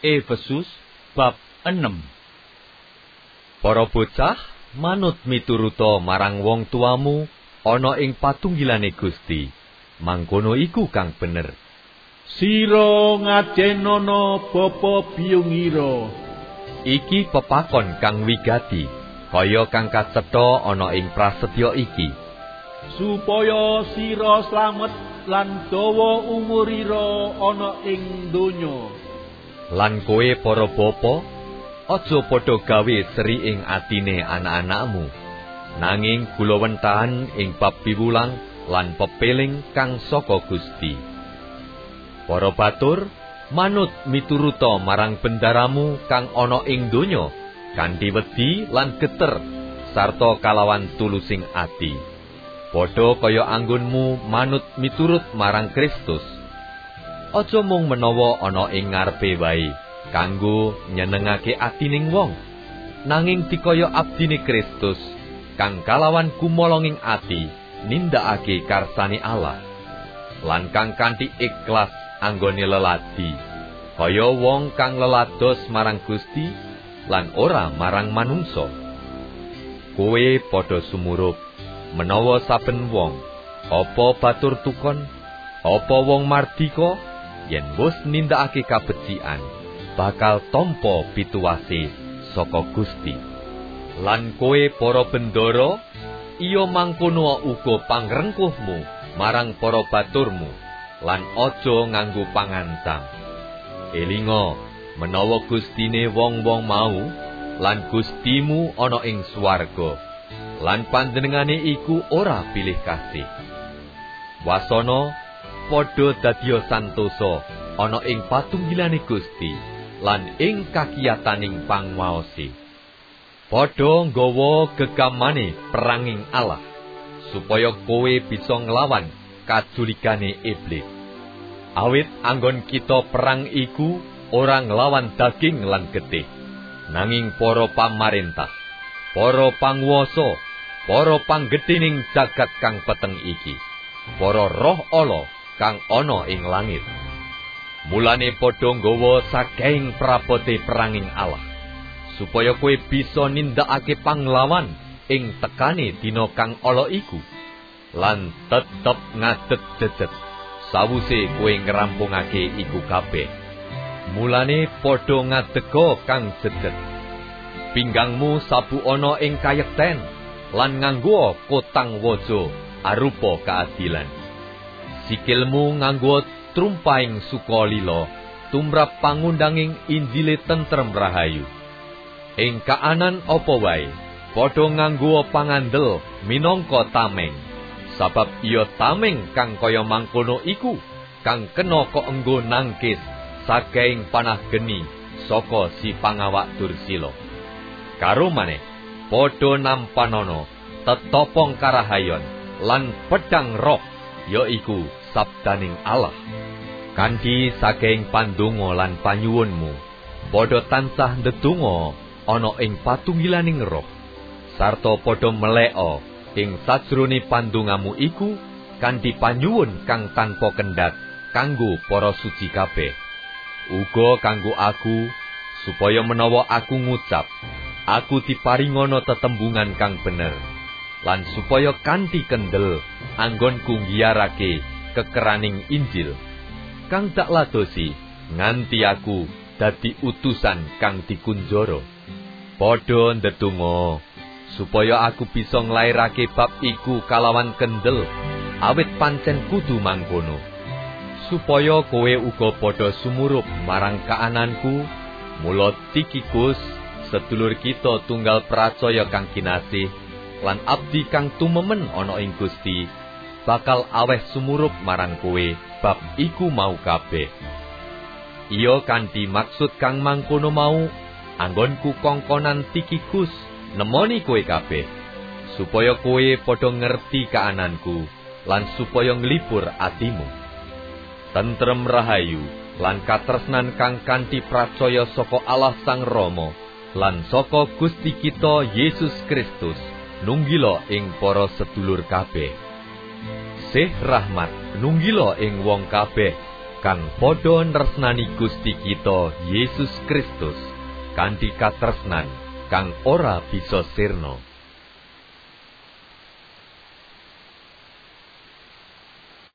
Efesus bab 6. Para bocah, manut mituruta marang wong tuamu ana ing patunggilane Gusti. Mangkono iku kang bener. Sira ngajenana bapa biyungira. Iki pepakon kang wigati, kaya kang kacetha ana ing prasetya iki. Supaya sira slamet lan dawa umurira ana ing donya. Lan kowe para bapa, aja padha gawe seri ing atine anak-anakmu, nanging gulawentahan ing bab piwulang lan pepeling kang saka Gusti. Para batur, manut mituruta marang bendaramu kang ana ing donya kanthi wedi lan geter sarta kalawan tulusing ati. Padha kaya anggonmu manut miturut marang Kristus. Aja mung menawa ana ing ngarepe wae kanggo nyenengake atining wong, nanging dikaya abdine Kristus kang kalawan kumolonging ati nindakake karsane Allah, lan kang kanthi ikhlas anggone leladi, kaya wong kang lelados marang Gusti lan ora marang manungsa. Kowe padha sumurup menawa saben wong, apa batur tukon, apa wong mardika, yen wis nindakake kabecikan, bakal tampa pituwase saka Gusti. Lan kowe para bendara, iya mangkono uga pangrengkuhmu marang para baturmu, lan aja nganggo pangancam. Elinga menawa Gustine wong-wong mau, lan Gustimu ana ing swarga, lan panjenengane iku ora pilih kasih. Wasana padha dadya santosa ana ing patunggilane Gusti lan ing kakiyataning pangwaosi. Padha nggawa gegamane peranging Allah, supaya kowe bisa nglawan kajuligane iblis. Awit anggon kita perang iku ora nglawan daging lan getih, nanging para pamarentah, para panguwasa, para panggetining jagat kang peteng iki, para roh ala kang ana ing langit. Mulane padha nggawa saking prabote peranging Allah, supaya kowe bisa nindakake panglawan ing tekane dina kang ala iku, lan tetep ngadeg jejet sawuse kowe ngrampungake iku kabeh. Mulane padha ngadega kang jejet. Pinggangmu sabu ana ing kayekten, lan nganggo kotang waja arupa kaadilan. Sikilmu nganggo trumpaing sukalila tumrap pangundanging Injile tentrem rahayu. Ing kaanan apa wae padha nganggo pangandel minangka tameng, sabab iya tameng kang kaya mangkono iku kang kena kaenggo nangkis saking panah geni saka si pangawak Dursila. Karo maneh padha nampanana tetopong karahayon lan pedang roh, yaiku sabdaning Allah. Kanthi saking pandonga lan panyuwunmu, padha tansah ndedonga ana ing patunggilaning roh, sarta padha meleka ing sajrone pandongamu iku kanthi panyuwun kang tanpa kendhat kanggo para suci kabeh. Uga kanggo aku, supaya menawa aku ngucap, aku diparingana tetembungan kang bener, lan supaya kanthi kendel anggonku ngiyarake kekeraning Injil, kang tak ladosi nganti aku dadi utusan kang dikunjara. Padha ndedonga supaya aku bisa nglairake bab iku kalawan kendel, awit pancen kudu mangkono. Supaya kowe uga padha sumurup marang kaananku, mula Tikikus, sedulur kita tunggal pracaya kang kinasih, lan abdi kang tumemen ana ing Gusti, bakal aweh sumurup marang kowe bab iku mau kabeh. Iya kanthi maksud kang mangkono mau, anggonku kongkonan Tikikus nemoni kowe kabeh, supaya kowe padha ngerti kaananku, lan supaya nglipur atimu. Tentrem rahayu lan katresnan kang kanthi pracaya saka Allah Sang Rama lan saka Gusti kita Yesus Kristus nunggila ing para sedulur kabeh. Sih rahmat nunggila ing wong kabeh kang padha nresnani Gusti kita Yesus Kristus kanthi katresnan kang ora bisa sirna.